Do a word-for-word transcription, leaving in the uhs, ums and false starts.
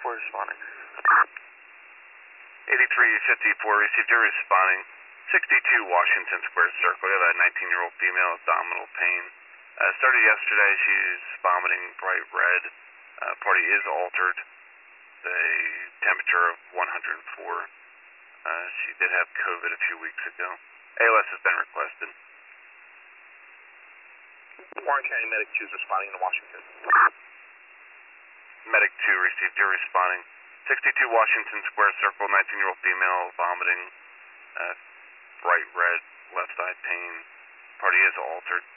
fifty-four responding. eighty-three fifty-four received, you're responding. sixty-two Washington Square Circle, you have a nineteen-year-old female, abdominal pain. Uh, started yesterday, she's vomiting bright red. Uh, party is altered. The temperature of one hundred four. Uh, she did have COVID a few weeks ago. A L S has been requested. Warren County Medic two is responding to Washington. Medic two received, you're responding. sixty-two Washington Square Circle, nineteen-year-old female, vomiting, uh, bright red, left side pain. Party is altered.